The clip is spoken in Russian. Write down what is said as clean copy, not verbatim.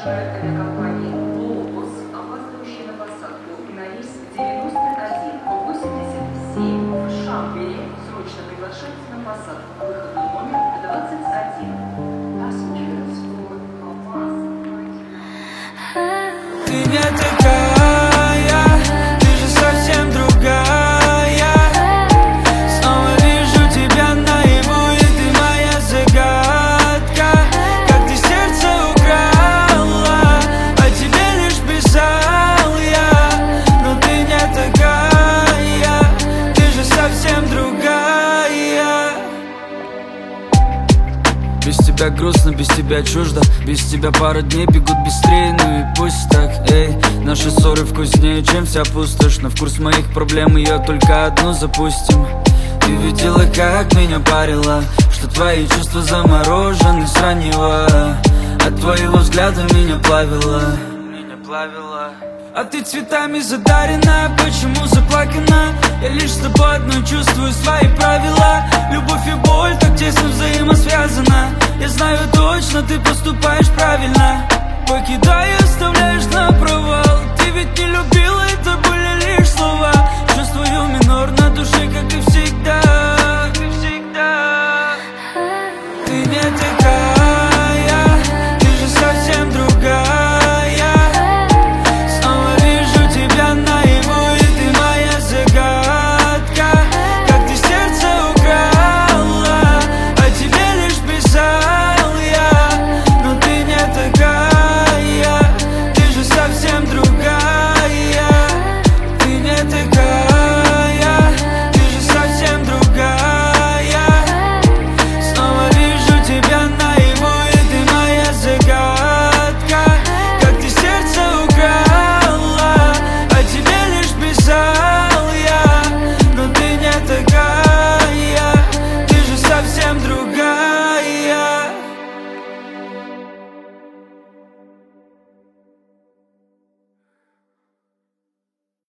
Пограничная авиакомпания «Глобус», опаздывающая на посадку на рейс 9187 в Шамбере, срочно приглашается на посадку. Выходной номер 21. Passengers for Алмаз. Ты не такая, ты же совсем другая. Снова вижу тебя наяву, и ты моя загадка. Как ты сердце украла, о тебе лишь писал я. Но ты не такая, ты же совсем другая. Без тебя грустно, без тебя чуждо. Без тебя пару дней бегут быстрее, ну и пусть так, эй. Наши ссоры вкуснее, чем вся пустошь. На вкус моих проблем ее только одну запустим. Ты видела, как меня парило, что твои чувства заморожены с раннего. От твоего взгляда меня плавило. А ты цветами задарена, почему заплакана? Я лишь с тобой одной чувствую свои правила. Любовь и боль так тесно взаимосвязана. Я знаю точно, ты поступаешь правильно. Покидая, оставляешь на провал. Ты ведь не любишь.